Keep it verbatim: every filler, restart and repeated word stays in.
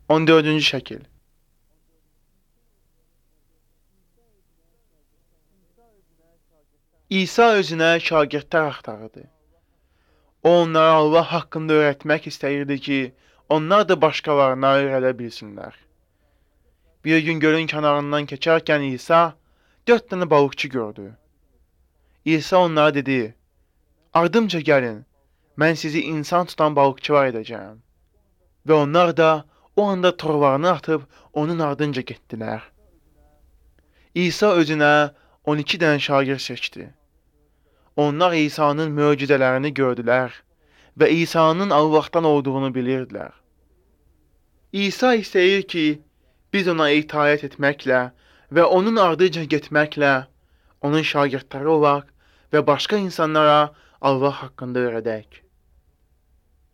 on dördüncü şəkil. İsa özünə şagirdlər axtarırdı. O onlara Allah haqqında öyrətmək istəyirdi ki, onlar da başqalarına öyrədə bilsinlər. Bir gün gölün kənarından keçərkən İsa dörd dənə balıqçı gördü. İsa onlara dedi, ardımca gəlin, mən sizi insan tutan balıqçılar edəcəyəm. Və onlar da o anda torlarını atıb onun ardınca getdilər. İsa özünə on iki dənə şagird seçdi. Onlar İsa'nın möcüzələrini gördülər və İsa'nın Allahdan olduğunu bilirdilər. İsa istəyir ki, biz ona itaət etməklə və onun ardınca getməklə onun şagirdləri olaq və başqa insanlara Allah haqqında öyrədək.